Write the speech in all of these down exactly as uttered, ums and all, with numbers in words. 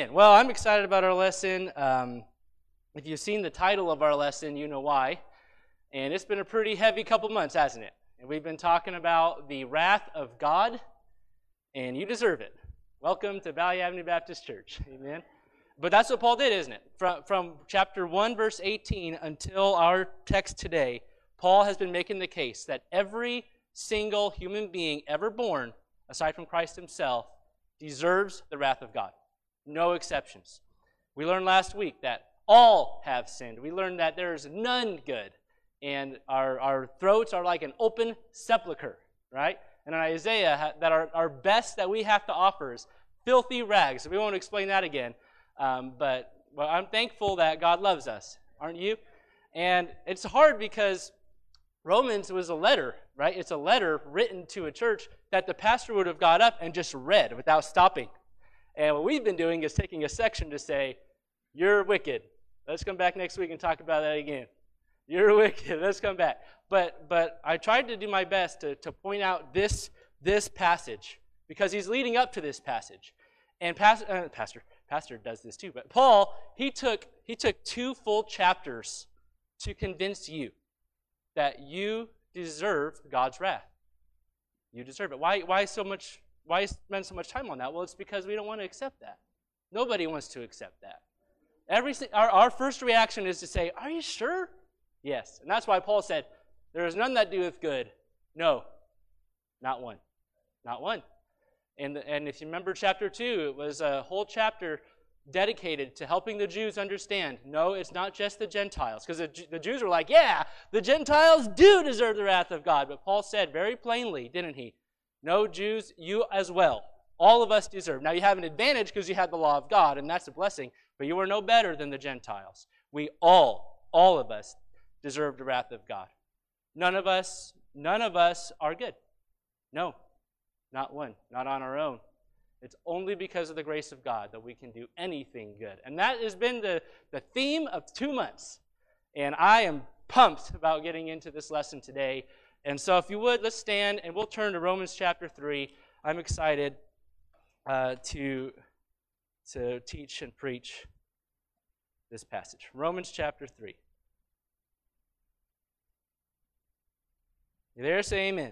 Amen. Well, I'm excited about our lesson. Um, if you've seen the title of our lesson, you know why. And it's been a pretty heavy couple months, hasn't it? And we've been talking about the wrath of God, and you deserve it. Welcome to Valley Avenue Baptist Church. Amen. But that's what Paul did, isn't it? From, from chapter one, verse eighteen, until our text today, Paul has been making the case that every single human being ever born, aside from Christ himself, deserves the wrath of God. No exceptions. We learned last week that all have sinned. We learned that there is none good. And our, our throats are like an open sepulcher, right? And in Isaiah, that our, our best that we have to offer is filthy rags. We won't explain that again. Um, but well, I'm thankful that God loves us, aren't you? And it's hard because Romans was a letter, right? It's a letter written to a church that the pastor would have got up and just read without stopping. And what we've been doing is taking a section to say, you're wicked. Let's come back next week and talk about that again. You're wicked. Let's come back. But but I tried to do my best to, to point out this, this passage because he's leading up to this passage. And pastor, uh, pastor, pastor does this too. But Paul, he took he took two full chapters to convince you that you deserve God's wrath. You deserve it. Why why so much? Why spend so much time on that? Well, it's because we don't want to accept that. Nobody wants to accept that. Every our, our first reaction is to say, "Are you sure?" Yes, and that's why Paul said, "There is none that doeth good." No, not one, not one. And and if you remember chapter two, it was a whole chapter dedicated to helping the Jews understand. No, it's not just the Gentiles, because the, the Jews were like, "Yeah, the Gentiles do deserve the wrath of God." But Paul said very plainly, didn't he? No, Jews, you as well. All of us deserve. Now, you have an advantage because you had the law of God, and that's a blessing, but you are no better than the Gentiles. We all, all of us, deserve the wrath of God. None of us, none of us are good. No, not one, not on our own. It's only because of the grace of God that we can do anything good. And that has been the, the theme of two months. And I am pumped about getting into this lesson today. And so if you would, let's stand and we'll turn to Romans chapter three. I'm excited uh, to, to teach and preach this passage. Romans chapter three. You there? Say amen.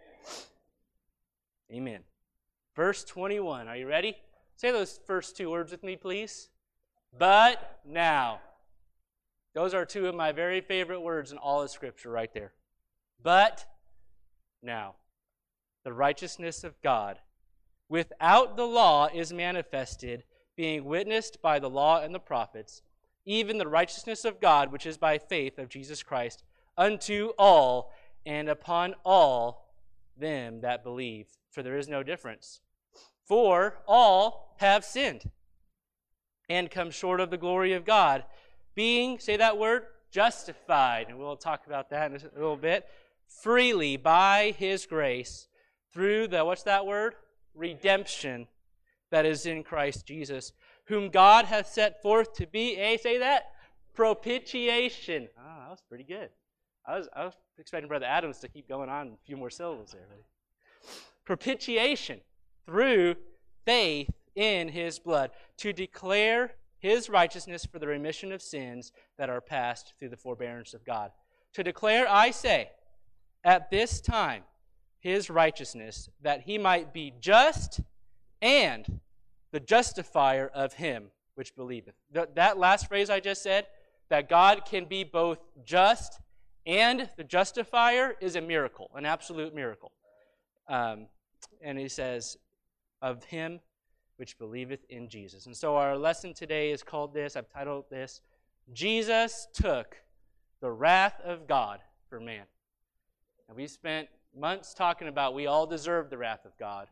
Amen. Amen. Verse twenty-one. Are you ready? Say those first two words with me, please. But now. Those are two of my very favorite words in all of Scripture right there. But now, the righteousness of God without the law is manifested, being witnessed by the law and the prophets, even the righteousness of God, which is by faith of Jesus Christ, unto all and upon all them that believe. For there is no difference. For all have sinned and come short of the glory of God, being, say that word, justified. And we'll talk about that in a little bit. Freely by his grace through the, what's that word? Redemption that is in Christ Jesus, whom God hath set forth to be a, say that, propitiation. Ah, that was pretty good. I was, I was expecting Brother Adams to keep going on a few more syllables there. Propitiation through faith in his blood, to declare his righteousness for the remission of sins that are passed through the forbearance of God. To declare, I say, at this time, his righteousness, that he might be just and the justifier of him which believeth. Th- that last phrase I just said, that God can be both just and the justifier, is a miracle, an absolute miracle. Um, and he says, of him which believeth in Jesus. And so our lesson today is called this, I've titled this, Jesus took the wrath of God for man. And we spent months talking about we all deserve the wrath of God.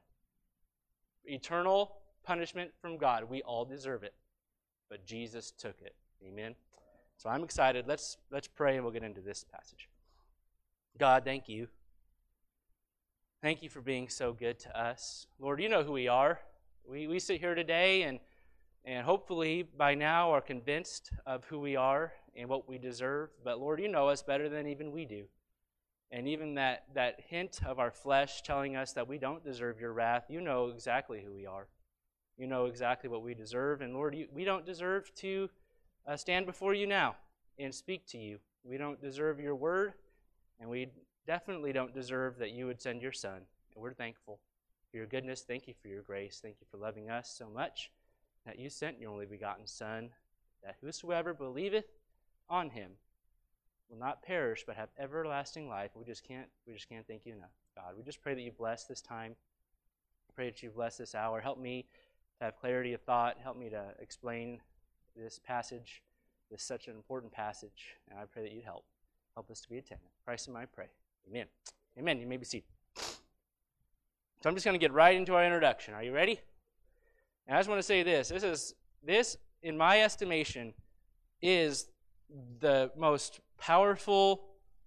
Eternal punishment from God. We all deserve it. But Jesus took it. Amen. So I'm excited. Let's let's pray and we'll get into this passage. God, thank you. Thank you for being so good to us. Lord, you know who we are. We we sit here today and and hopefully by now are convinced of who we are and what we deserve. But Lord, you know us better than even we do. And even that, that hint of our flesh telling us that we don't deserve your wrath, you know exactly who we are. You know exactly what we deserve. And Lord, you, we don't deserve to uh, stand before you now and speak to you. We don't deserve your word, and we definitely don't deserve that you would send your Son. And we're thankful for your goodness. Thank you for your grace. Thank you for loving us so much that you sent your only begotten Son, that whosoever believeth on him will not perish but have everlasting life. We just can't we just can't thank you enough, God. We just pray that you bless this time. I pray that you bless this hour. Help me to have clarity of thought. Help me to explain this passage, this such an important passage. And I pray that you'd help. Help us to be attentive. In Christ's name I pray. Amen. Amen. You may be seated. So I'm just going to get right into our introduction. Are you ready? And I just want to say this. This is this, in my estimation, is the most powerful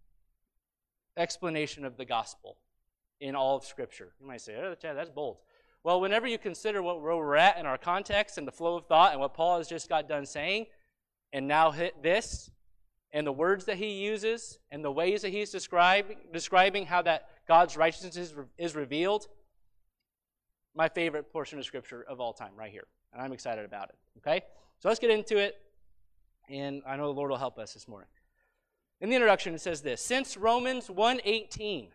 explanation of the gospel in all of Scripture. You might say, oh, Chad, that's bold. Well, whenever you consider what, where we're at in our context and the flow of thought and what Paul has just got done saying, and now hit this, and the words that he uses, and the ways that he's describing, describing how that God's righteousness is, is revealed, my favorite portion of Scripture of all time right here. And I'm excited about it. Okay? So let's get into it. And I know the Lord will help us this morning. In the introduction, it says this. Since Romans one eighteen,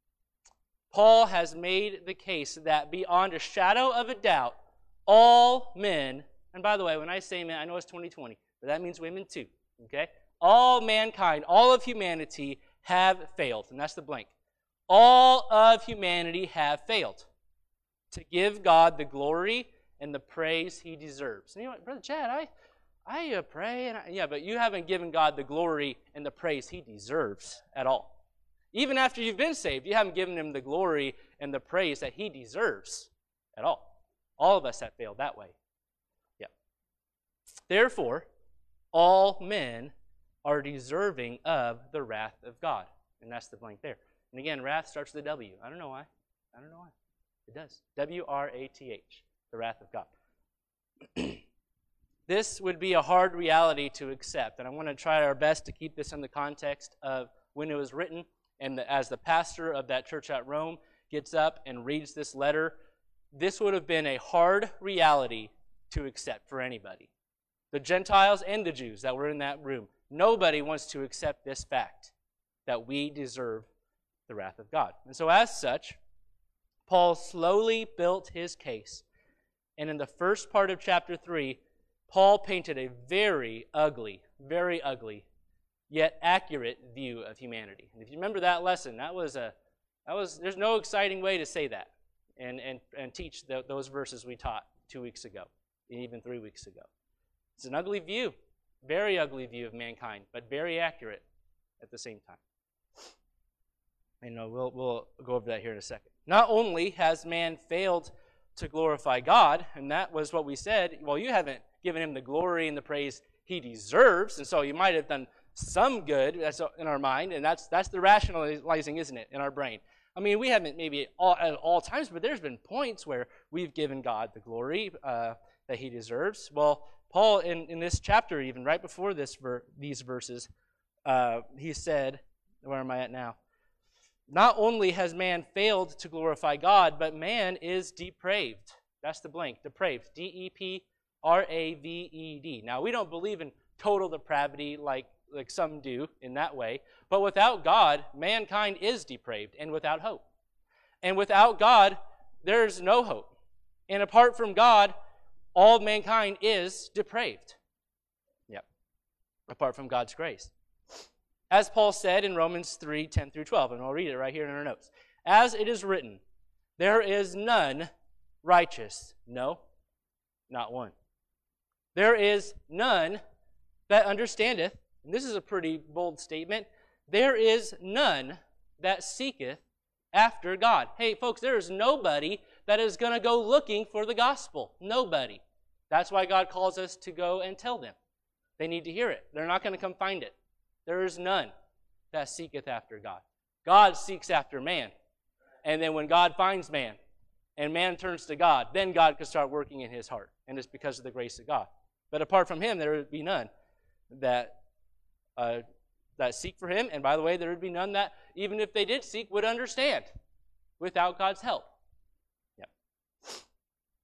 Paul has made the case that beyond a shadow of a doubt, all men, and by the way, when I say men, I know it's twenty twenty, but that means women too. Okay? All mankind, all of humanity have failed. And that's the blank. All of humanity have failed to give God the glory and the praise he deserves. And you know what, Brother Chad, I... I uh, pray, and I, yeah, but you haven't given God the glory and the praise he deserves at all. Even after you've been saved, you haven't given him the glory and the praise that he deserves at all. All of us have failed that way. Yeah. Therefore, all men are deserving of the wrath of God. And that's the blank there. And again, wrath starts with a W. I don't know why. I don't know why. It does. W R A T H, the wrath of God. This would be a hard reality to accept, and I want to try our best to keep this in the context of when it was written, and the, as the pastor of that church at Rome gets up and reads this letter, this would have been a hard reality to accept for anybody. The Gentiles and the Jews that were in that room, nobody wants to accept this fact that we deserve the wrath of God. And so as such, Paul slowly built his case, and in the first part of chapter three, Paul painted a very ugly, very ugly, yet accurate view of humanity. And if you remember that lesson, that was a, that was. There's no exciting way to say that and and and teach the, those verses we taught two weeks ago, and even three weeks ago. It's an ugly view, very ugly view of mankind, but very accurate at the same time. And uh, we'll we'll go over that here in a second. Not only has man failed to glorify God, and that was what we said. Well, you haven't given him the glory and the praise he deserves, and so you might have done some good. That's in our mind, and that's that's the rationalizing, isn't it, in our brain? I mean, we haven't maybe all, at all times, but there's been points where we've given God the glory uh, that he deserves. Well, Paul, in, in this chapter, even right before this ver- these verses, uh, he said, where am I at now? Not only has man failed to glorify God, but man is depraved. That's the blank, depraved, D E P R A V E D. Now, we don't believe in total depravity like, like some do in that way, but without God, mankind is depraved and without hope. And without God, there's no hope. And apart from God, all mankind is depraved. Yep. Apart from God's grace. As Paul said in Romans three, ten through twelve, and I'll read it right here in our notes. As it is written, there is none righteous, no, not one. There is none that understandeth, and this is a pretty bold statement, there is none that seeketh after God. Hey, folks, there is nobody that is going to go looking for the gospel. Nobody. That's why God calls us to go and tell them. They need to hear it. They're not going to come find it. There is none that seeketh after God. God seeks after man. And then when God finds man, and man turns to God, then God can start working in his heart. And it's because of the grace of God. But apart from him, there would be none that uh, that seek for him. And by the way, there would be none that, even if they did seek, would understand without God's help. Yep.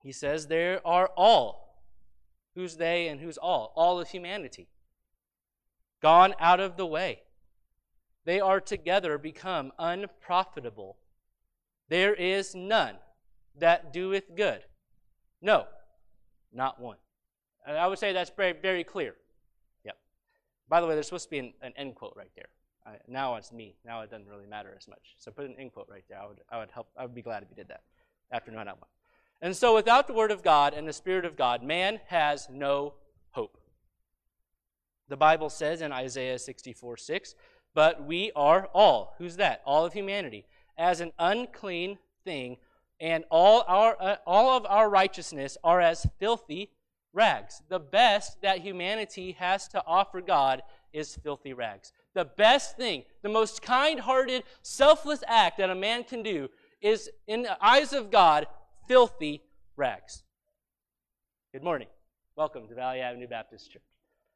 He says there are all. Who's they and who's all? All of humanity. Gone out of the way. They are together become unprofitable. There is none that doeth good. No, not one. And I would say that's very, very clear. Yep. By the way, there's supposed to be an, an end quote right there. I, now it's me. Now it doesn't really matter as much. So put an end quote right there. I would, I would help. I would be glad if you did that after knowing that one. And so without the Word of God and the Spirit of God, man has no hope. The Bible says in Isaiah sixty-four six, but we are all, who's that? All of humanity, as an unclean thing, and all our uh, all of our righteousness are as filthy rags. The best that humanity has to offer God is filthy rags. The best thing, the most kind-hearted, selfless act that a man can do is, in the eyes of God, filthy rags. Good morning. Welcome to Valley Avenue Baptist Church.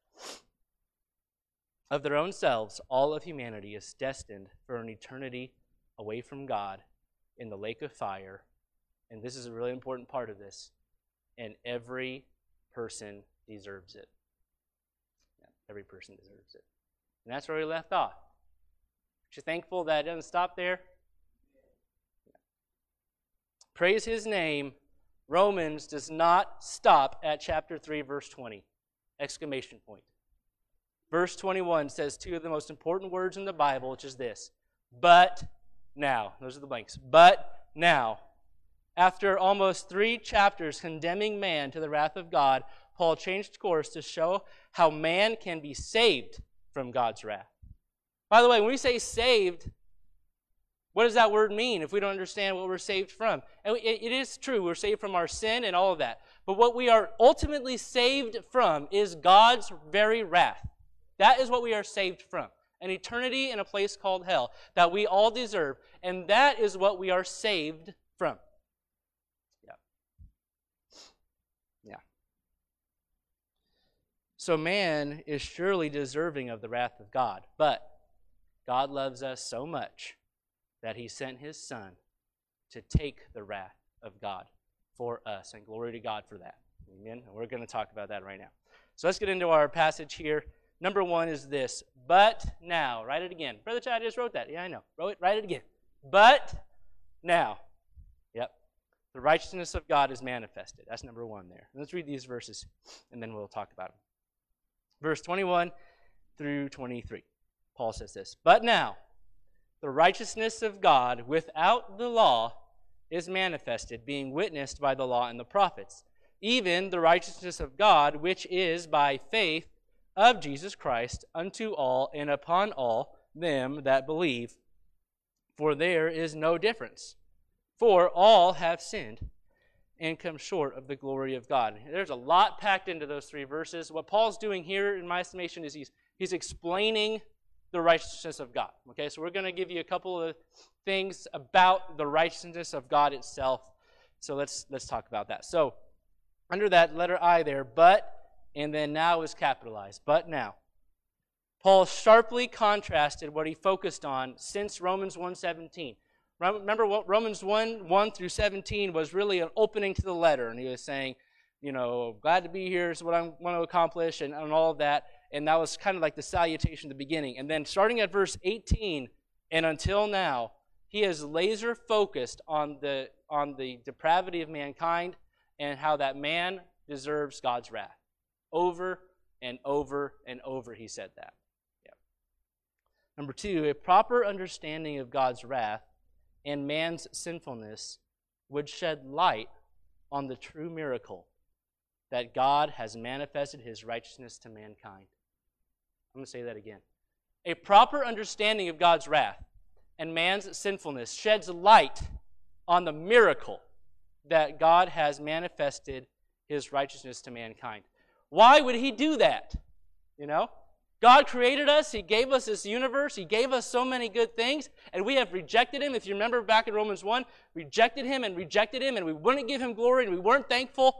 Of their own selves, all of humanity is destined for an eternity away from God in the lake of fire. And this is a really important part of this. And every person deserves it. Yeah, every person deserves it. And that's where we left off. Aren't you thankful that it doesn't stop there? Yeah. Praise his name. Romans does not stop at chapter three, verse twenty. Exclamation point. Verse twenty-one says two of the most important words in the Bible, which is this. But now. Those are the blanks. But now. After almost three chapters condemning man to the wrath of God, Paul changed course to show how man can be saved from God's wrath. By the way, when we say saved, what does that word mean if we don't understand what we're saved from? And it is true, we're saved from our sin and all of that. But what we are ultimately saved from is God's very wrath. That is what we are saved from. An eternity in a place called hell that we all deserve. And that is what we are saved from. Yeah. Yeah. So man is surely deserving of the wrath of God. But God loves us so much that he sent his Son to take the wrath of God for us. And glory to God for that. Amen. And we're going to talk about that right now. So let's get into our passage here. Number one is this, but now. Write it again. Brother Chad just wrote that. Yeah, I know. Wrote it, write it again. But now. Yep. The righteousness of God is manifested. That's number one there. Let's read these verses, and then we'll talk about them. Verse twenty-one through twenty-three. Paul says this, but now, the righteousness of God without the law is manifested, being witnessed by the law and the prophets, even the righteousness of God, which is by faith of Jesus Christ unto all and upon all them that believe. For there is no difference. For all have sinned and come short of the glory of God. There's a lot packed into those three verses. What Paul's doing here, in my estimation, is he's, he's explaining the righteousness of God. Okay, so we're going to give you a couple of things about the righteousness of God itself. So let's let's talk about that. So under that letter I there, but, and then now is capitalized, but now. Paul sharply contrasted what he focused on since Romans one seventeen. Remember what Romans one, one through seventeen was really an opening to the letter, and he was saying, you know, glad to be here is what I want to accomplish, and, and all of that. And that was kind of like the salutation at the beginning. And then starting at verse eighteen and until now, he is laser focused on the on the depravity of mankind and how that man deserves God's wrath. Over and over and over he said that. Yeah. Number two, a proper understanding of God's wrath and man's sinfulness would shed light on the true miracle that God has manifested his righteousness to mankind. I'm going to say that again. A proper understanding of God's wrath and man's sinfulness sheds light on the miracle that God has manifested his righteousness to mankind. Why would he do that? You know? God created us. He gave us this universe. He gave us so many good things, and we have rejected him. If you remember back in Romans one, rejected him and rejected him, and we wouldn't give him glory, and we weren't thankful.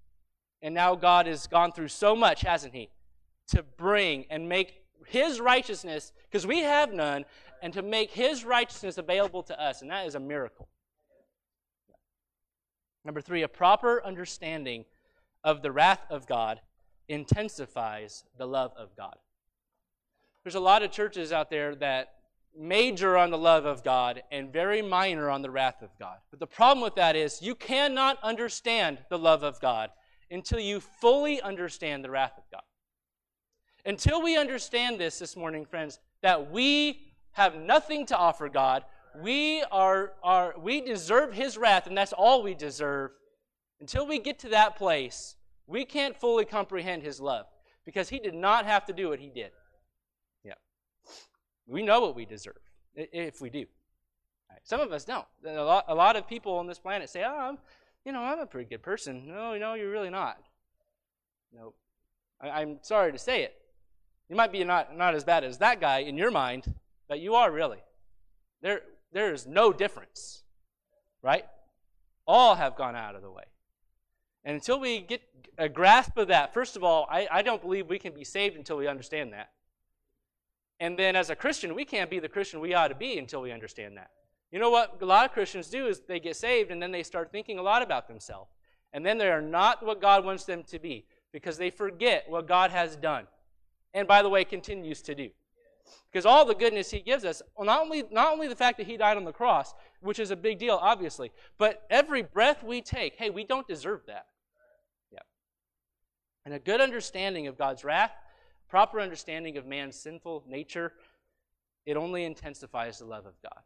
And now God has gone through so much, hasn't he? To bring and make his righteousness, because we have none, and to make his righteousness available to us, and that is a miracle. Number three, a proper understanding of the wrath of God intensifies the love of God. There's a lot of churches out there that major on the love of God and very minor on the wrath of God. But the problem with that is you cannot understand the love of God until you fully understand the wrath of God. Until we understand this this morning, friends, that we have nothing to offer God, we are, are we deserve His wrath, and that's all we deserve. Until we get to that place, we can't fully comprehend His love because He did not have to do what He did. Yeah, we know what we deserve if we do. Right. Some of us don't. A lot, a lot of people on this planet say, "Oh, I'm, you know, I'm a pretty good person." No, no, you're really not. No, I, I'm sorry to say it. You might be not not as bad as that guy in your mind, but you are really. There, there is no difference, right? All have gone out of the way. And until we get a grasp of that, first of all, I, I don't believe we can be saved until we understand that. And then as a Christian, we can't be the Christian we ought to be until we understand that. You know what a lot of Christians do is they get saved and then they start thinking a lot about themselves. And then they are not what God wants them to be because they forget what God has done. And by the way, continues to do. Because all the goodness He gives us, well, not only, not only the fact that He died on the cross, which is a big deal, obviously, but every breath we take, hey, we don't deserve that. Yeah. And a good understanding of God's wrath, proper understanding of man's sinful nature, it only intensifies the love of God.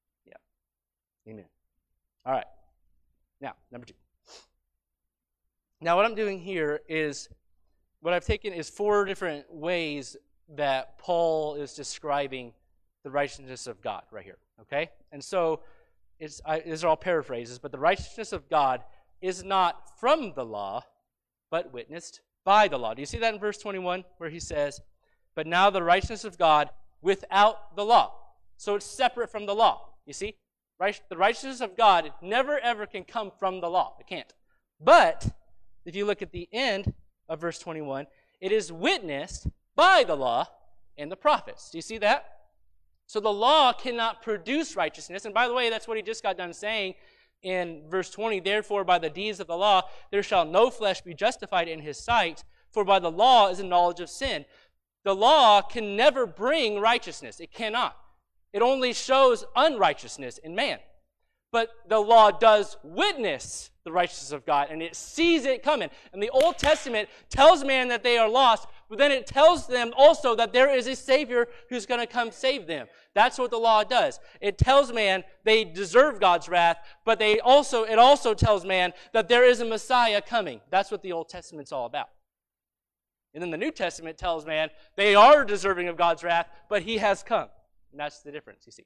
Yeah. Amen. All right. Now, number two. Now, what I'm doing here is, what I've taken is four different ways that Paul is describing the righteousness of God right here, okay? And so, it's, I, these are all paraphrases, but the righteousness of God is not from the law, but witnessed by the law. Do you see that in verse twenty-one where he says, but now the righteousness of God without the law. So it's separate from the law, you see? Right? The righteousness of God never ever can come from the law. It can't. But if you look at the end of verse twenty-one, it is witnessed by the law and the prophets. Do you see that? So the law cannot produce righteousness. And by the way, that's what he just got done saying in verse twenty. Therefore, by the deeds of the law, there shall no flesh be justified in his sight, for by the law is the knowledge of sin. The law can never bring righteousness. It cannot. It only shows unrighteousness in man. But the law does witness the righteousness of God, and it sees it coming. And the Old Testament tells man that they are lost, but then it tells them also that there is a Savior who's going to come save them. That's what the law does. It tells man they deserve God's wrath, but they also it also tells man that there is a Messiah coming. That's what the Old Testament's all about. And then the New Testament tells man they are deserving of God's wrath, but He has come. And that's the difference, you see.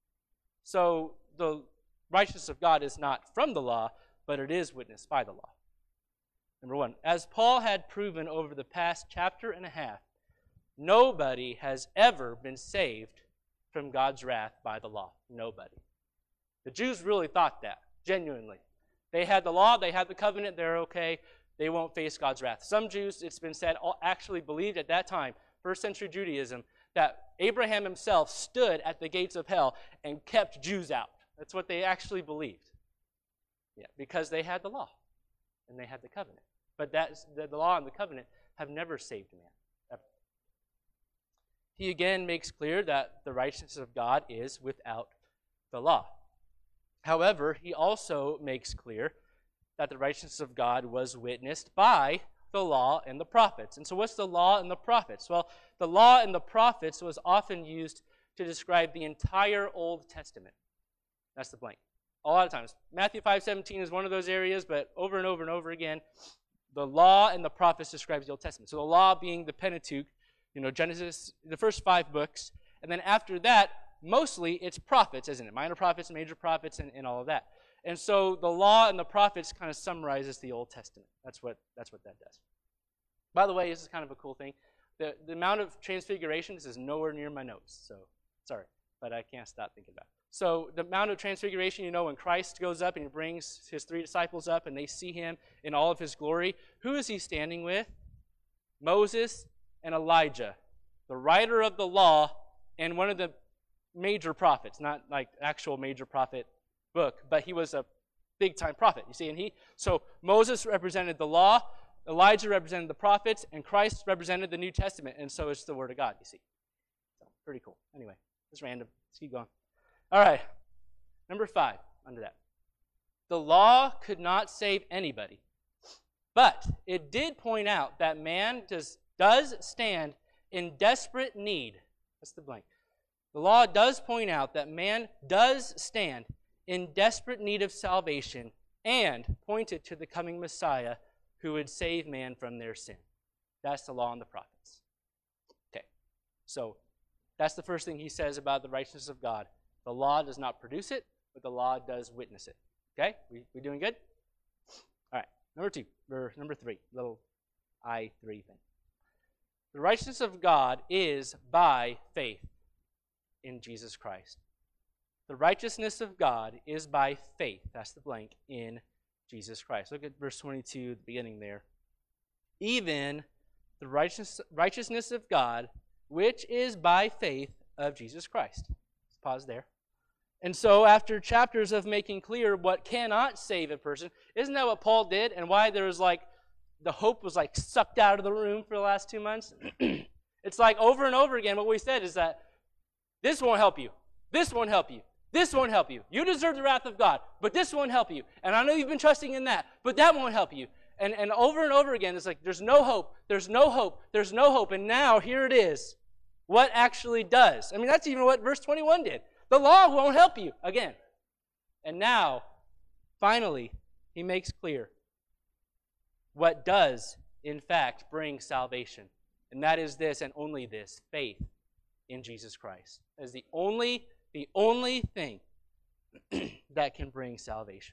So the righteousness of God is not from the law, but it is witnessed by the law. Number one, as Paul had proven over the past chapter and a half, nobody has ever been saved from God's wrath by the law. Nobody. The Jews really thought that, genuinely. They had the law, they had the covenant, they're okay, they won't face God's wrath. Some Jews, it's been said, actually believed at that time, first century Judaism, that Abraham himself stood at the gates of hell and kept Jews out. That's what they actually believed. Yeah, because they had the law and they had the covenant. But that's, the, the law and the covenant have never saved man. Ever. He again makes clear that the righteousness of God is without the law. However, he also makes clear that the righteousness of God was witnessed by the law and the prophets. And so what's the law and the prophets? Well, the law and the prophets was often used to describe the entire Old Testament. That's the blank. A lot of times. Matthew five seventeen is one of those areas, but over and over and over again, the law and the prophets describes the Old Testament. So the law being the Pentateuch, you know, Genesis, the first five books, and then after that, mostly it's prophets, isn't it? Minor prophets, major prophets, and, and all of that. And so the law and the prophets kind of summarizes the Old Testament. That's what that's what that does. By the way, this is kind of a cool thing. The, the amount of transfiguration, this is nowhere near my notes, so sorry, but I can't stop thinking about it. So the Mount of Transfiguration, you know, when Christ goes up and he brings his three disciples up and they see him in all of his glory, who is he standing with? Moses and Elijah, the writer of the law and one of the major prophets, not like actual major prophet book, but he was a big-time prophet, you see. And he, so Moses represented the law, Elijah represented the prophets, and Christ represented the New Testament, and so it's the Word of God, you see. So, pretty cool. Anyway, it's random. Let's keep going. All right, number five, under that. The law could not save anybody, but it did point out that man does, does stand in desperate need. That's the blank. The law does point out that man does stand in desperate need of salvation and pointed to the coming Messiah who would save man from their sin. That's the law and the prophets. Okay, so that's the first thing he says about the righteousness of God. The law does not produce it, but the law does witness it. Okay, we, we doing good? All right, number two, or number three, little I three thing. The righteousness of God is by faith in Jesus Christ. The righteousness of God is by faith, that's the blank, in Jesus Christ. Look at verse twenty-two, the beginning there. Even the righteous, righteousness of God, which is by faith of Jesus Christ. Let's pause there. And so after chapters of making clear what cannot save a person, isn't that what Paul did? And why there was like, the hope was like sucked out of the room for the last two months? It's like over and over again what we said is that this won't help you. This won't help you. This won't help you. You deserve the wrath of God, but this won't help you. And I know you've been trusting in that, but that won't help you. And, and over and over again, it's like there's no hope, there's no hope, there's no hope. And now here it is. What actually does? I mean, that's even what verse twenty-one did. The law won't help you again. And now, finally, he makes clear what does, in fact, bring salvation. And that is this and only this, faith in Jesus Christ. That is the only, the only thing that can bring salvation.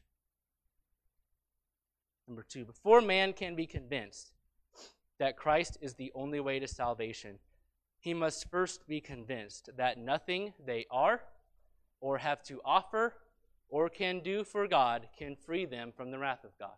Number two, before man can be convinced that Christ is the only way to salvation, he must first be convinced that nothing they are or have to offer or can do for God can free them from the wrath of God.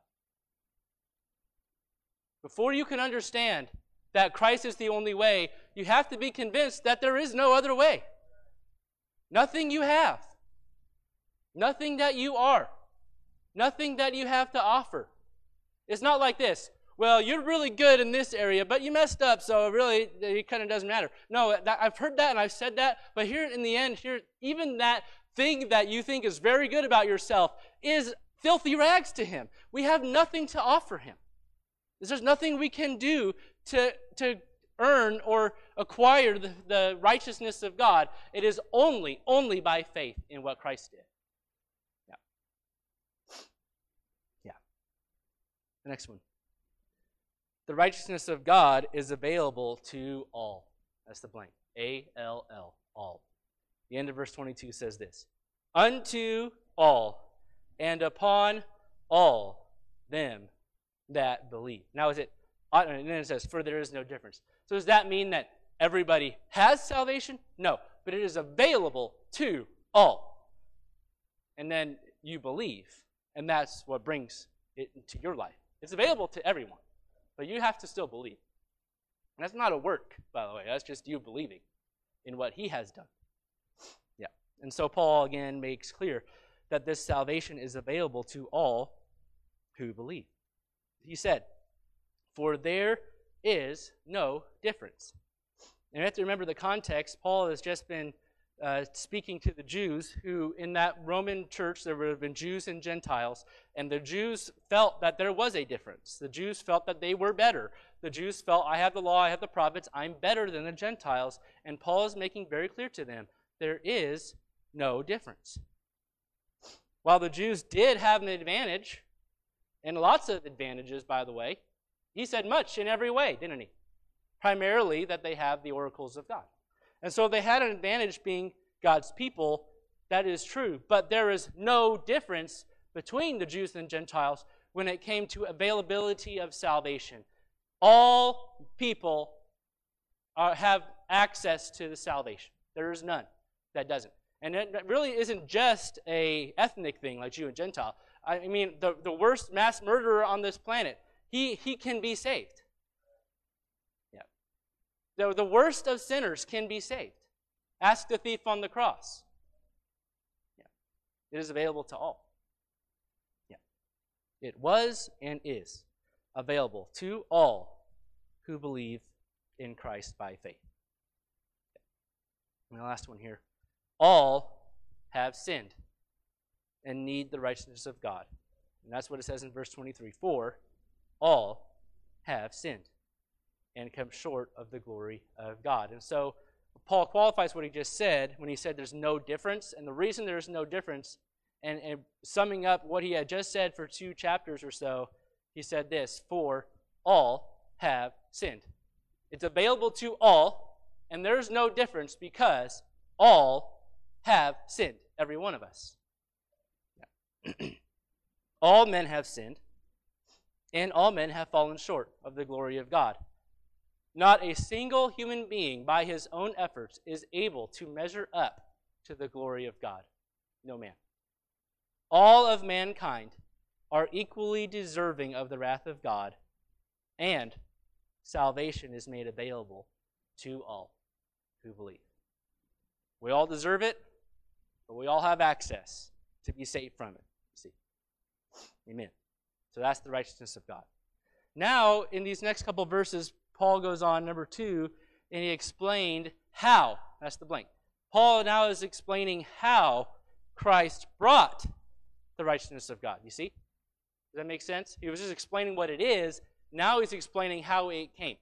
Before you can understand that Christ is the only way, you have to be convinced that there is no other way. Nothing you have, nothing that you are, nothing that you have to offer. It's not like this. Well, you're really good in this area, but you messed up, so really it kind of doesn't matter. No, that, I've heard that and I've said that, but here in the end, here even that thing that you think is very good about yourself is filthy rags to him. We have nothing to offer him. There's nothing we can do to, to earn or acquire the, the righteousness of God. It is only, only by faith in what Christ did. Yeah. Yeah. The next one. The righteousness of God is available to all. That's the blank. A L L, all. The end of verse twenty-two says this. Unto all, and upon all them that believe. Now is it, and then it says, for there is no difference. So does that mean that everybody has salvation? No, but it is available to all. And then you believe, and that's what brings it into your life. It's available to everyone, but you have to still believe. And that's not a work, by the way. That's just you believing in what he has done. Yeah. And so Paul again makes clear that this salvation is available to all who believe. He said, for there is no difference. And you have to remember the context. Paul has just been uh, speaking to the Jews who, in that Roman church, there would have been Jews and Gentiles, and the Jews felt that there was a difference. The Jews felt that they were better. The Jews felt, I have the law, I have the prophets, I'm better than the Gentiles. And Paul is making very clear to them, there is no difference. While the Jews did have an advantage, and lots of advantages, by the way, he said much in every way, didn't he? Primarily that they have the oracles of God. And so they had an advantage being God's people. That is true. But there is no difference between the Jews and Gentiles when it came to availability of salvation. All people are, have access to the salvation. There is none that doesn't. And it really isn't just a ethnic thing like Jew and Gentile. I mean, the, the worst mass murderer on this planet, he, he can be saved. Yeah. The, the worst of sinners can be saved. Ask the thief on the cross. Yeah. It is available to all. Yeah. It was and is available to all who believe in Christ by faith. And the last one here. All have sinned and need the righteousness of God. And that's what it says in verse twenty-three. For all have sinned and come short of the glory of God. And so Paul qualifies what he just said when he said there's no difference. And the reason there's no difference, and, and summing up what he had just said for two chapters or so, he said this: for all have sinned. It's available to all, and there's no difference because all have sinned, every one of us. Yeah. All men have sinned, and all men have fallen short of the glory of God. Not a single human being, by his own efforts, is able to measure up to the glory of God. No man. All of mankind are equally deserving of the wrath of God, and salvation is made available to all who believe. We all deserve it, but we all have access to be saved from it. See? Amen. So that's the righteousness of God. Now, in these next couple of verses, Paul goes on, number two, and he explained how. That's the blank. Paul now is explaining how Christ brought the righteousness of God. You see? Does that make sense? He was just explaining what it is. Now he's explaining how it came.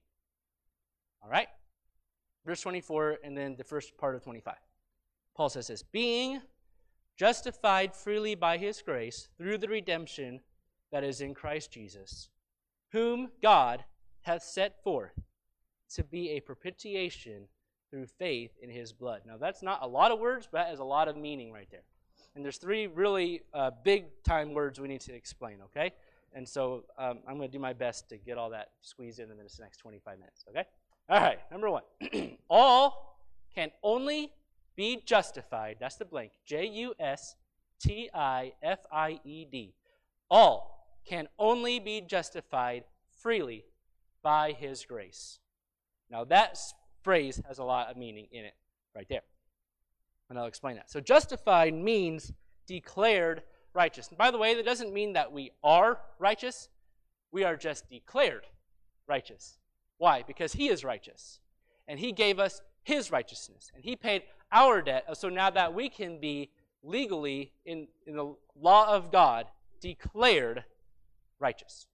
All right? Verse twenty-four, and then the first part of twenty-five. Paul says this: being justified freely by his grace through the redemption that is in Christ Jesus, whom God hath set forth to be a propitiation through faith in his blood. Now that's not a lot of words, but that has a lot of meaning right there. And there's three really uh, big-time words we need to explain, okay? And so um, I'm going to do my best to get all that squeezed in in this next twenty-five minutes, okay? All right, number one. All can only be justified. That's the blank. J U S T I F I E D. All can only be justified freely by his grace. Now that phrase has a lot of meaning in it right there. And I'll explain that. So justified means declared righteous. And by the way, that doesn't mean that we are righteous. We are just declared righteous. Why? Because he is righteous. And he gave us his righteousness. And he paid our debt. So now that we can be legally, in, in the law of God, declared righteous.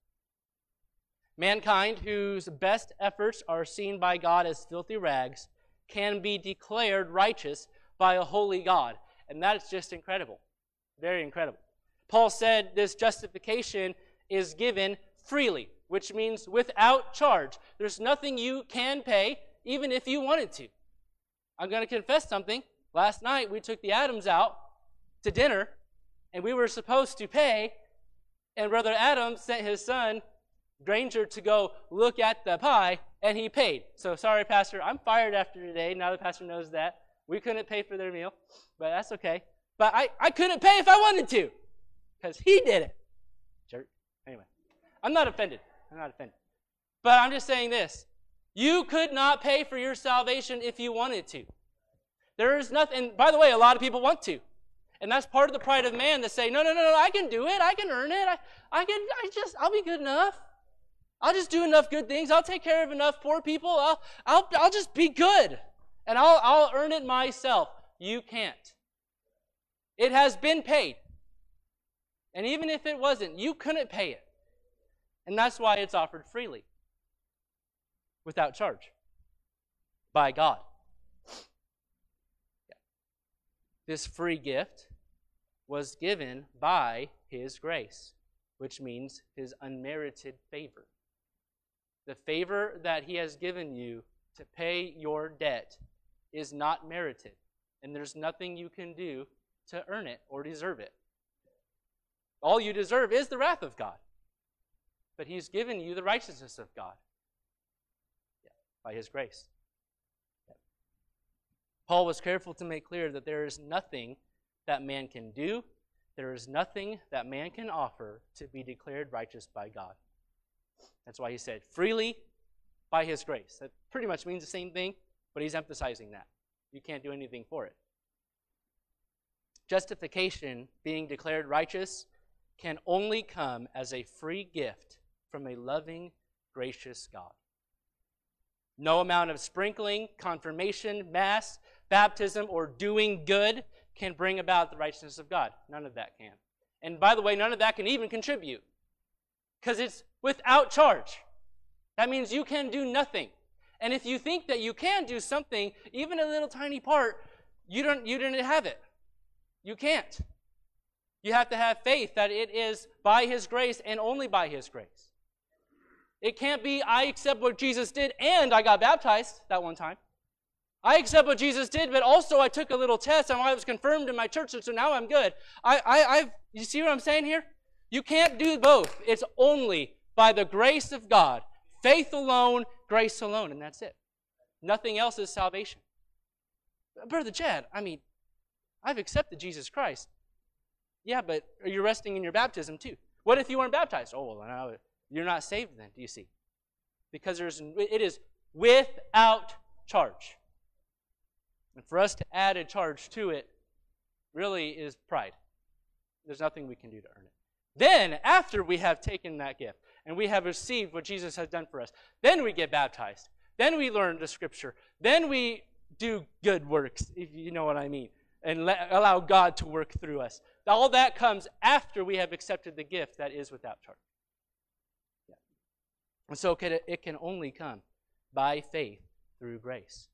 Mankind, whose best efforts are seen by God as filthy rags, can be declared righteous by a holy God. And that's just incredible. Very incredible. Paul said this justification is given freely, which means without charge. There's nothing you can pay, even if you wanted to. I'm going to confess something. Last night, we took the Adams out to dinner, and we were supposed to pay, and Brother Adam sent his son, Granger, to go look at the pie, and he paid. So sorry, Pastor, I'm fired after today. Now the pastor knows that. We couldn't pay for their meal, but that's okay. But I, I couldn't pay if I wanted to, because he did it. Jerk. Anyway, I'm not offended. I'm not offended. But I'm just saying this. You could not pay for your salvation if you wanted to. There is nothing, and by the way, a lot of people want to. And that's part of the pride of man to say, no, no, no, no, I can do it. I can earn it. I, I can, I just, I'll be good enough. I'll just do enough good things. I'll take care of enough poor people. I'll, I'll, I'll just be good. And I'll, I'll earn it myself. You can't. It has been paid. And even if it wasn't, you couldn't pay it. And that's why it's offered freely, without charge, by God. This free gift was given by his grace, which means his unmerited favor. The favor that he has given you to pay your debt is not merited, and there's nothing you can do to earn it or deserve it. All you deserve is the wrath of God, but he's given you the righteousness of God, yeah, by his grace. Yeah. Paul was careful to make clear that there is nothing that man can do, there is nothing that man can offer to be declared righteous by God. That's why he said, freely by his grace. That pretty much means the same thing, but he's emphasizing that. You can't do anything for it. Justification, being declared righteous, can only come as a free gift from a loving, gracious God. No amount of sprinkling, confirmation, mass, baptism, or doing good can bring about the righteousness of God. None of that can. And by the way, none of that can even contribute, because it's without charge. That means you can do nothing. And if you think that you can do something, even a little tiny part, you don't you didn't have it. You can't. You have to have faith that it is by His grace and only by His grace. It can't be, I accept what Jesus did and I got baptized that one time. I accept what Jesus did, but also I took a little test and I was confirmed in my church, and so now I'm good. I, I, I've, you see what I'm saying here? You can't do both. It's only by the grace of God. Faith alone, grace alone, and that's it. Nothing else is salvation. Brother Chad, I mean, I've accepted Jesus Christ. Yeah, but are you resting in your baptism too? What if you weren't baptized? Oh, well, now you're not saved then, do you see? Because there's, it is without charge. And for us to add a charge to it really is pride. There's nothing we can do to earn it. Then, after we have taken that gift and we have received what Jesus has done for us, then we get baptized. Then we learn the Scripture. Then we do good works, if you know what I mean, and let, allow God to work through us. All that comes after we have accepted the gift that is without charge. Yeah. And so it can only come by faith through grace.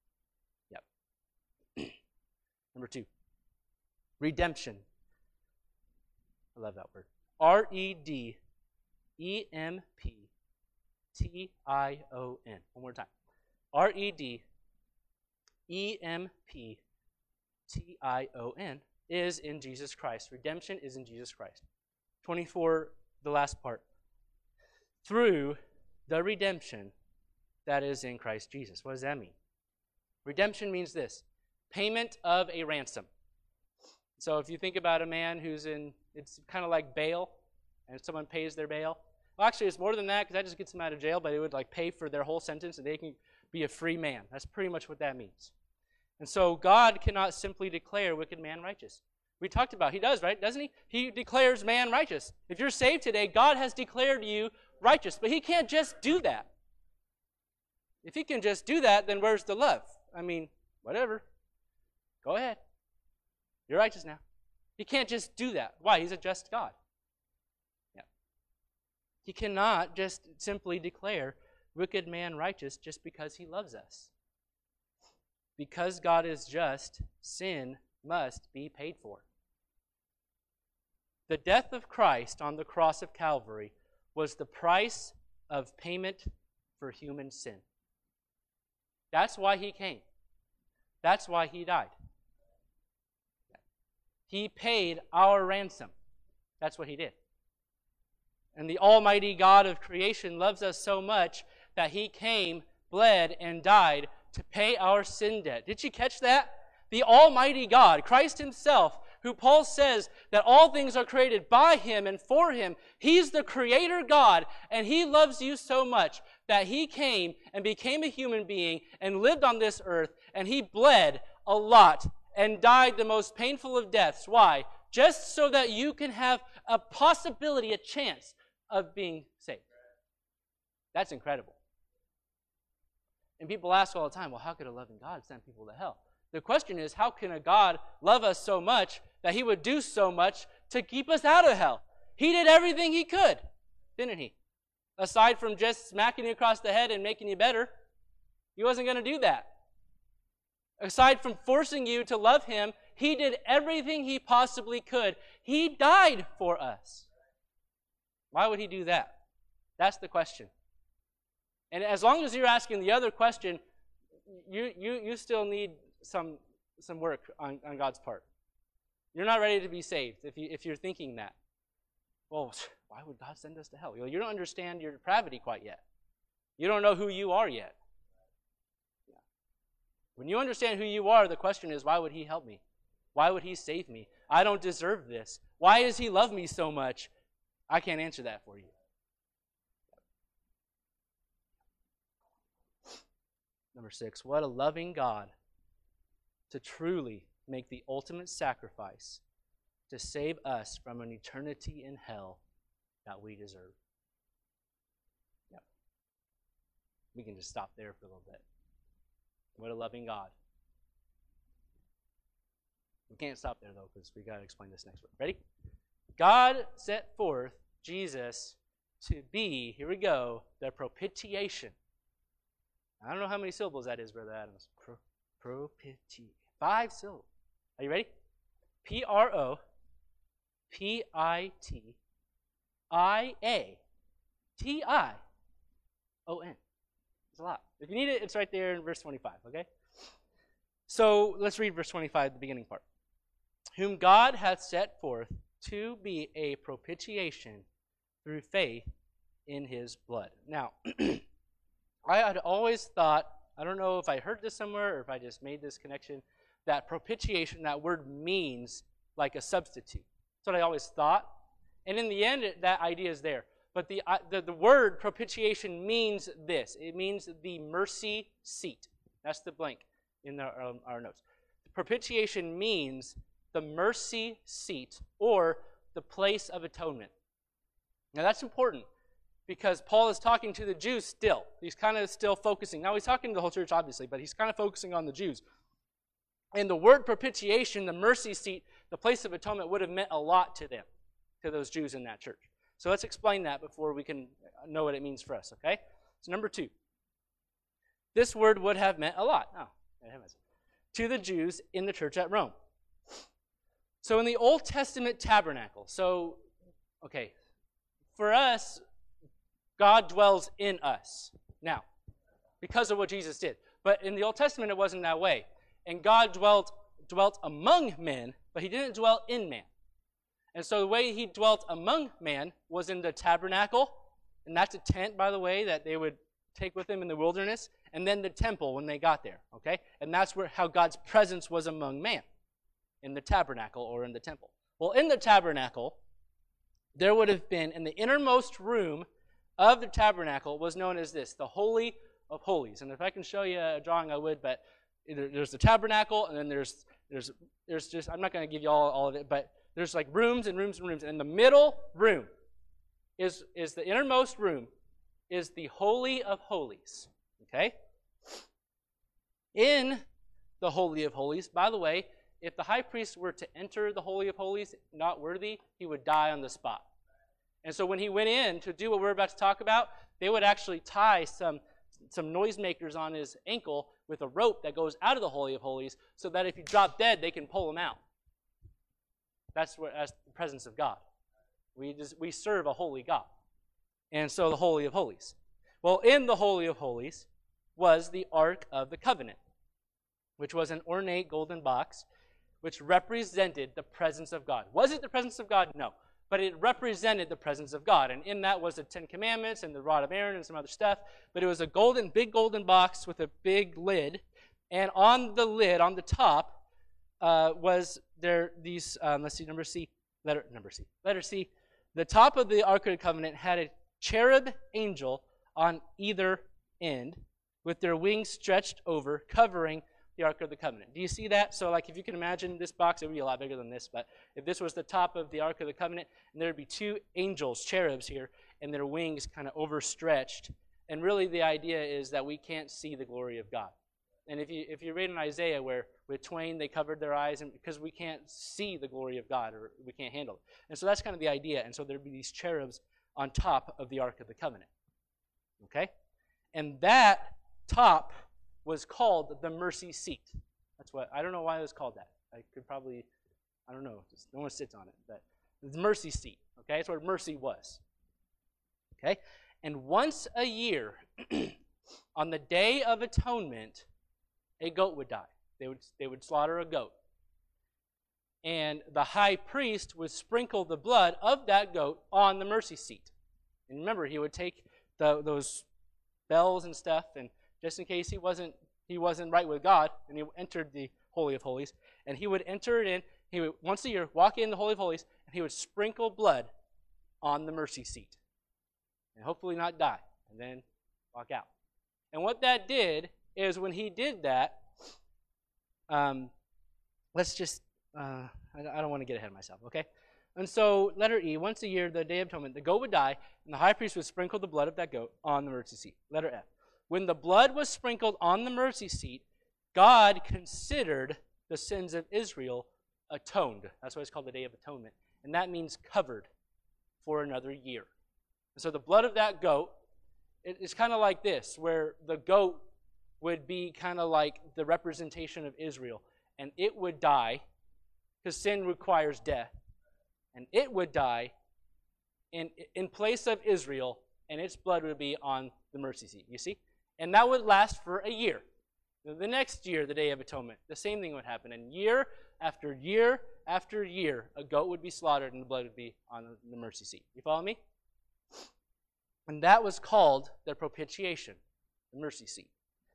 Yep. Number two, redemption. I love that word. R E D E M P T I O N. One more time. R E D E M P T I O N is in Jesus Christ. Redemption is in Jesus Christ. twenty-four, the last part. Through the redemption that is in Christ Jesus. What does that mean? Redemption means this: payment of a ransom. So if you think about a man who's in, it's kind of like bail, and someone pays their bail. Well, actually, it's more than that, because that just gets them out of jail, but they would like pay for their whole sentence, and they can be a free man. That's pretty much what that means. And so God cannot simply declare wicked man righteous. We talked about, He does, right? Doesn't He? He declares man righteous. If you're saved today, God has declared you righteous, but He can't just do that. If He can just do that, then where's the love? I mean, whatever. Go ahead. You're righteous now. He can't just do that. Why? He's a just God. Yeah. He cannot just simply declare wicked man righteous just because He loves us. Because God is just, sin must be paid for. The death of Christ on the cross of Calvary was the price of payment for human sin. That's why He came. That's why He died. He paid our ransom. That's what He did. And the Almighty God of creation loves us so much that He came, bled, and died to pay our sin debt. Did you catch that? The Almighty God, Christ Himself, who Paul says that all things are created by Him and for Him. He's the Creator God, and He loves you so much that He came and became a human being and lived on this earth, and He bled a lot and died the most painful of deaths. Why? Just so that you can have a possibility, a chance of being saved. That's incredible. And people ask all the time, well, how could a loving God send people to hell? The question is, how can a God love us so much that He would do so much to keep us out of hell? He did everything He could, didn't He? Aside from just smacking you across the head and making you better, He wasn't going to do that. Aside from forcing you to love Him, He did everything He possibly could. He died for us. Why would He do that? That's the question. And as long as you're asking the other question, you you you still need some some work on, on God's part. You're not ready to be saved if you if you're thinking that. Well, why would God send us to hell? You don't understand your depravity quite yet. You don't know who you are yet. Yeah. When you understand who you are, the question is, why would He help me? Why would He save me? I don't deserve this. Why does He love me so much? I can't answer that for you. Number six, what a loving God to truly make the ultimate sacrifice to save us from an eternity in hell that we deserve. Yep. We can just stop there for a little bit. What a loving God. We can't stop there, though, because we got to explain this next one. Ready? God set forth Jesus to be, here we go, the propitiation. I don't know how many syllables that is, Brother Adams. Pro, propitiation. Five syllables. Are you ready? P R O P I T I A T I O N. It's a lot. If you need it, it's right there in verse twenty-five, okay? So let's read verse twenty-five, the beginning part. Whom God hath set forth to be a propitiation through faith in his blood. Now, I had always thought, I don't know if I heard this somewhere or if I just made this connection, that propitiation, that word means like a substitute. That's what I always thought. And in the end, it, that idea is there. But the, uh, the, the word propitiation means this. It means the mercy seat. That's the blank in the, um, our notes. Propitiation means the mercy seat or the place of atonement. Now that's important because Paul is talking to the Jews still. He's kind of still focusing. Now he's talking to the whole church, obviously, but he's kind of focusing on the Jews. And the word propitiation, the mercy seat, the place of atonement would have meant a lot to them, to those Jews in that church. So let's explain that before we can know what it means for us, okay? So number two, this word would have meant a lot oh, to the Jews in the church at Rome. So in the Old Testament tabernacle, so, okay, for us, God dwells in us now because of what Jesus did. But in the Old Testament, it wasn't that way. And God dwelt, dwelt among men, but he didn't dwell in man. And so the way he dwelt among man was in the tabernacle, and that's a tent, by the way, that they would take with them in the wilderness, and then the temple when they got there, okay? And that's where how God's presence was among man, in the tabernacle or in the temple. Well, in the tabernacle, there would have been, in the innermost room of the tabernacle was known as this, the Holy of Holies. And if I can show you a drawing, I would, but there's the tabernacle, and then there's, there's, there's just, I'm not going to give you all, all of it, but there's like rooms and rooms and rooms. And in the middle room is, is the innermost room, is the Holy of Holies, okay? In the Holy of Holies, by the way, if the high priest were to enter the Holy of Holies not worthy, he would die on the spot. And so when he went in to do what we're about to talk about, they would actually tie some, some noisemakers on his ankle with a rope that goes out of the Holy of Holies so that if he dropped dead, they can pull him out. That's, what, that's the presence of God. We, just, we serve a holy God. And so the Holy of Holies. Well, in the Holy of Holies was the Ark of the Covenant, which was an ornate golden box which represented the presence of God. Was it the presence of God? No. But it represented the presence of God. And in that was the Ten Commandments and the rod of Aaron and some other stuff. But it was a golden, big golden box with a big lid. And on the lid, on the top, uh, was there these, um, let's see, number C, letter, number C, letter C. The top of the Ark of the Covenant had a cherub angel on either end with their wings stretched over, covering the Ark of the Covenant. Do you see that? So like if you can imagine this box, it would be a lot bigger than this, but if this was the top of the Ark of the Covenant, and there would be two angels, cherubs here, and their wings kind of overstretched. And really the idea is that we can't see the glory of God. And if you if you read in Isaiah where with twain they covered their eyes, and because we can't see the glory of God, or we can't handle it. And so that's kind of the idea. And so there'd be these cherubs on top of the Ark of the Covenant. Okay? And that top was called the mercy seat. That's what, I don't know why it was called that. I could probably, I don't know, just no one sits on it, but the mercy seat, okay? That's where mercy was, okay? And once a year, on the Day of Atonement, a goat would die. They would, they would slaughter a goat. And the high priest would sprinkle the blood of that goat on the mercy seat. And remember, he would take the, those bells and stuff, and just in case he wasn't he wasn't right with God, and he entered the Holy of Holies, and he would enter it in, he would once a year walk in the Holy of Holies, and he would sprinkle blood on the mercy seat. And hopefully not die, and then walk out. And what that did is when he did that, um, let's just, uh, I don't want to get ahead of myself, okay? And so, letter E, once a year, the Day of Atonement, the goat would die, and the high priest would sprinkle the blood of that goat on the mercy seat. Letter F. When the blood was sprinkled on the mercy seat, God considered the sins of Israel atoned. That's why it's called the Day of Atonement. And that means covered for another year. And so the blood of that goat, it, it's kind of like this, where the goat would be kind of like the representation of Israel. And it would die, because sin requires death. And it would die in, in place of Israel, and its blood would be on the mercy seat, you see? And that would last for a year. The next year, the Day of Atonement, the same thing would happen. And year after year after year, a goat would be slaughtered and the blood would be on the mercy seat. You follow me? And that was called the propitiation, the mercy seat.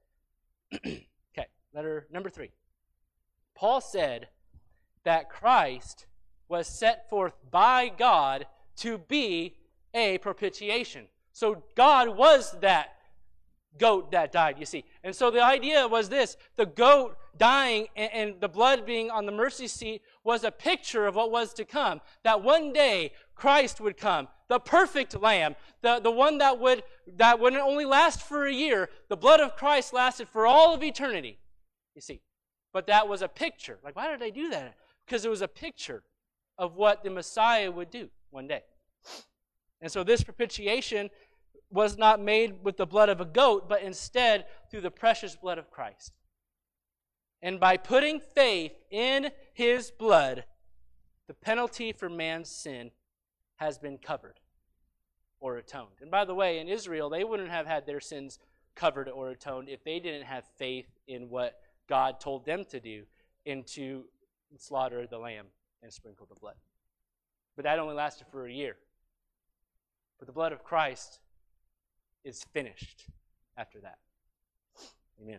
Okay, letter number three. Paul said that Christ was set forth by God to be a propitiation. So God was that goat that died, you see. And so the idea was this: the goat dying and, and the blood being on the mercy seat was a picture of what was to come. That one day Christ would come, the perfect lamb, the, the one that would that wouldn't only last for a year. The blood of Christ lasted for all of eternity, you see. But that was a picture. Like, why did they do that? Because it was a picture of what the Messiah would do one day. And so this propitiation was not made with the blood of a goat, but instead through the precious blood of Christ. And by putting faith in his blood, the penalty for man's sin has been covered or atoned. And by the way, in Israel, they wouldn't have had their sins covered or atoned if they didn't have faith in what God told them to do, and to slaughter the lamb and sprinkle the blood. But that only lasted for a year. But the blood of Christ is finished after that. Amen.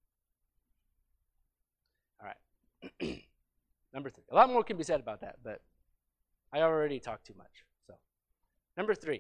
All right. Number three. A lot more can be said about that, but I already talked too much. So, number three.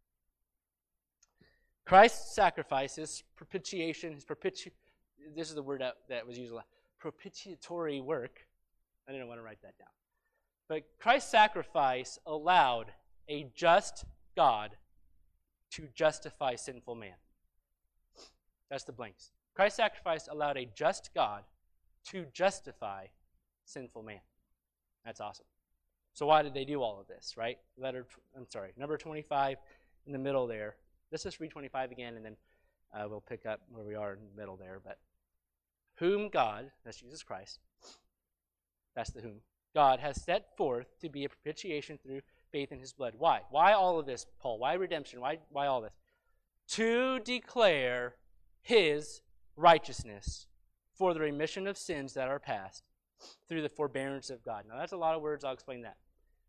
Christ's sacrifice, his propitiation, his propiti- this is the word that, that was used a lot. Propitiatory work. I didn't want to write that down. But Christ's sacrifice allowed a just God to justify sinful man. That's the blanks. Christ's sacrifice allowed a just God to justify sinful man. That's awesome. So why did they do all of this, right? Letter, I'm sorry, number twenty-five in the middle there. Let's just read twenty-five again, and then uh, we'll pick up where we are in the middle there. But whom God, that's Jesus Christ, that's the whom, God has set forth to be a propitiation through faith in his blood. Why? Why all of this, Paul? Why redemption? Why, why all this? To declare his righteousness for the remission of sins that are past through the forbearance of God. Now, that's a lot of words. I'll explain that.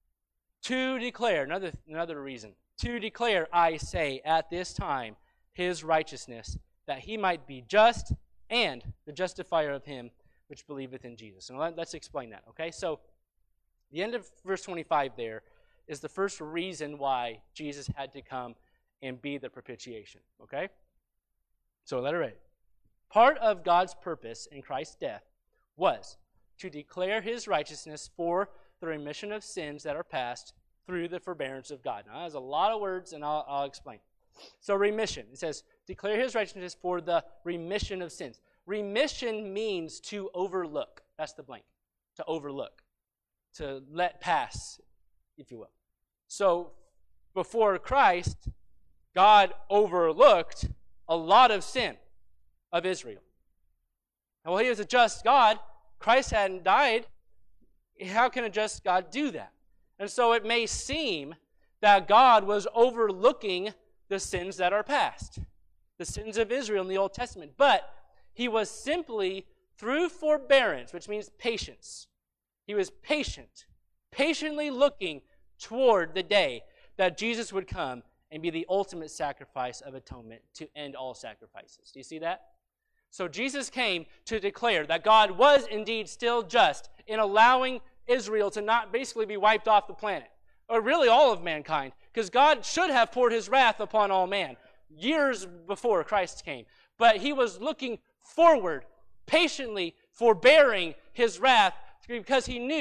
To declare, another, another reason. To declare, I say, at this time, his righteousness, that he might be just and the justifier of him which believeth in Jesus. And let's explain that, okay? So, the end of verse twenty-five there is the first reason why Jesus had to come and be the propitiation, okay? So, letter A. Part of God's purpose in Christ's death was to declare his righteousness for the remission of sins that are past through the forbearance of God. Now, that's a lot of words, and I'll, I'll explain. So, remission. It says, declare his righteousness for the remission of sins. Remission means to overlook. That's the blank. To overlook. To let pass, if you will. So, before Christ, God overlooked a lot of sin of Israel. And while he was a just God, Christ hadn't died. How can a just God do that? And so it may seem that God was overlooking the sins that are past, the sins of Israel in the Old Testament. But he was simply, through forbearance, which means patience, he was patient, patiently looking toward the day that Jesus would come and be the ultimate sacrifice of atonement to end all sacrifices. Do you see that? So Jesus came to declare that God was indeed still just in allowing Israel to not basically be wiped off the planet, or really all of mankind, because God should have poured his wrath upon all man years before Christ came. But he was looking forward, patiently forbearing his wrath, because he knew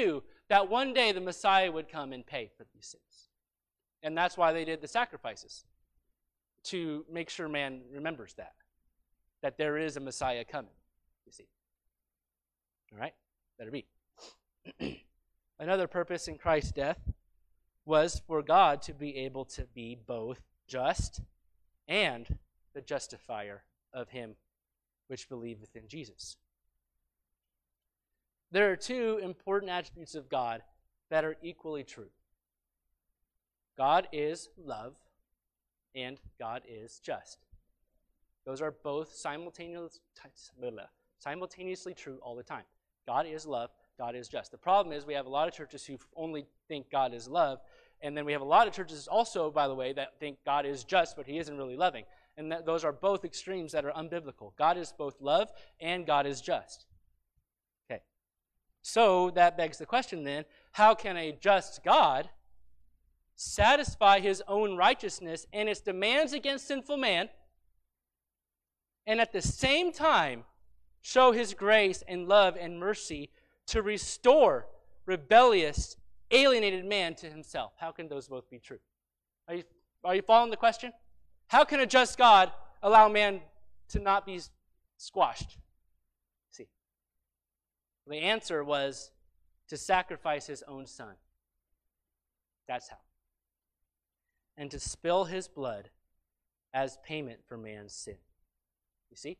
that one day the Messiah would come and pay for these sins. And that's why they did the sacrifices, to make sure man remembers that, that there is a Messiah coming, you see. All right? Better be. Another purpose in Christ's death was for God to be able to be both just and the justifier of him which believeth in Jesus. There are two important attributes of God that are equally true. God is love, and God is just. Those are both simultaneous, simultaneously true all the time. God is love, God is just. The problem is we have a lot of churches who only think God is love, and then we have a lot of churches also, by the way, that think God is just, but he isn't really loving. And that those are both extremes that are unbiblical. God is both love and God is just. Okay. So that begs the question then, how can a just God satisfy his own righteousness and its demands against sinful man, and at the same time show his grace and love and mercy to restore rebellious, alienated man to himself? How can those both be true? Are you, are you following the question? How can a just God allow man to not be squashed? See, the answer was to sacrifice his own son. That's how. And to spill his blood as payment for man's sin. You see?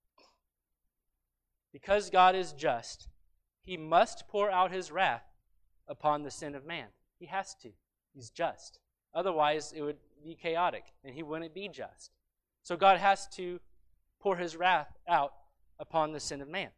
Because God is just, he must pour out his wrath upon the sin of man. He has to. He's just. Otherwise, it would be chaotic, and he wouldn't be just. So God has to pour his wrath out upon the sin of man.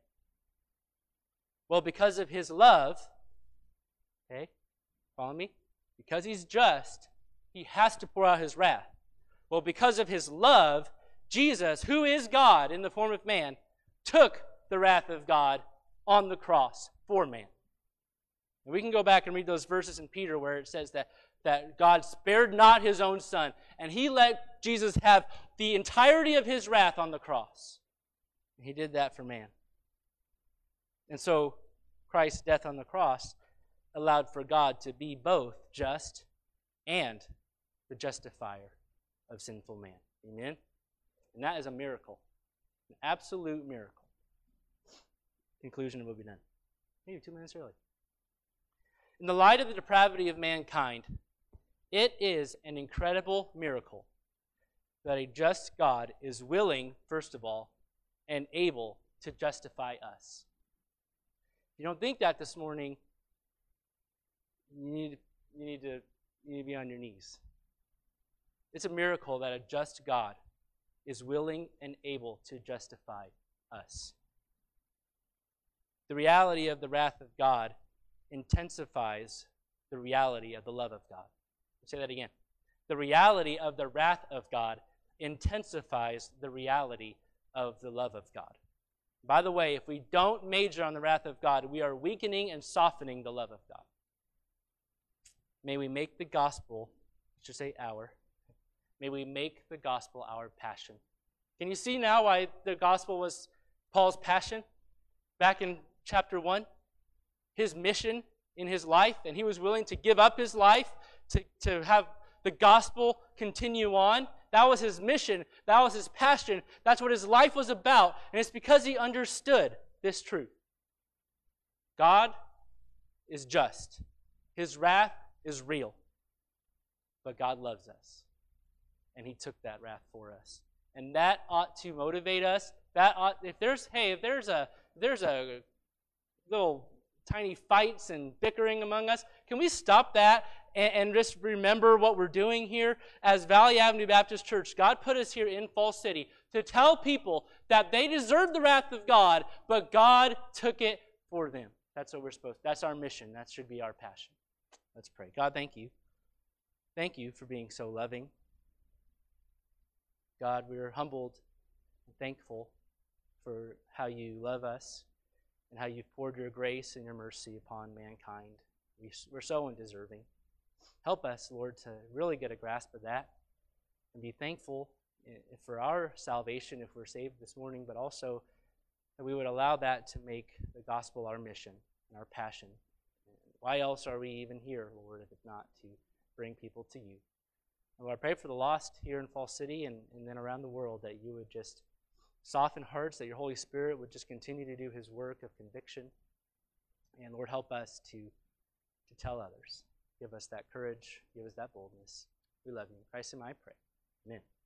Well, because of his love, okay, follow me? Because he's just, he has to pour out his wrath. Well, because of his love, Jesus, who is God in the form of man, took the wrath of God on the cross for man. And we can go back and read those verses in Peter where it says that, that God spared not his own son, and he let Jesus have the entirety of his wrath on the cross. And he did that for man. And so Christ's death on the cross allowed for God to be both just and the justifier of sinful man. Amen? And that is a miracle. An absolute miracle. Conclusion will be done. Maybe two minutes early. In the light of the depravity of mankind, it is an incredible miracle that a just God is willing, first of all, and able to justify us. If you don't think that this morning, you need, you need to you need to be on your knees. It's a miracle that a just God is willing and able to justify us. The reality of the wrath of God intensifies the reality of the love of God. I'll say that again. The reality of the wrath of God intensifies the reality of the love of God. By the way, if we don't major on the wrath of God, we are weakening and softening the love of God. May we make the gospel, I should say our, may we make the gospel our passion. Can you see now why the gospel was Paul's passion back in chapter one? His mission in his life, and he was willing to give up his life to, to have the gospel continue on. That was his mission. That was his passion. That's what his life was about. And it's because he understood this truth. God is just. His wrath is real. But God loves us. And he took that wrath for us. And that ought to motivate us. That ought, if there's, hey, if there's a, if there's a little tiny fights and bickering among us, can we stop that and, and just remember what we're doing here? As Valley Avenue Baptist Church, God put us here in Falls City to tell people that they deserve the wrath of God, but God took it for them. That's what we're supposed to. That's our mission. That should be our passion. Let's pray. God, thank you. Thank you for being so loving. God, we're humbled and thankful for how you love us and how you've poured your grace and your mercy upon mankind. We, we're so undeserving. Help us, Lord, to really get a grasp of that and be thankful for our salvation if we're saved this morning, but also that we would allow that to make the gospel our mission and our passion. Why else are we even here, Lord, if it's not to bring people to you? And Lord, I pray for the lost here in Fall City and, and then around the world, that you would just soften hearts, that your Holy Spirit would just continue to do his work of conviction. And Lord, help us to, to tell others. Give us that courage. Give us that boldness. We love you. In Christ's name I pray. Amen.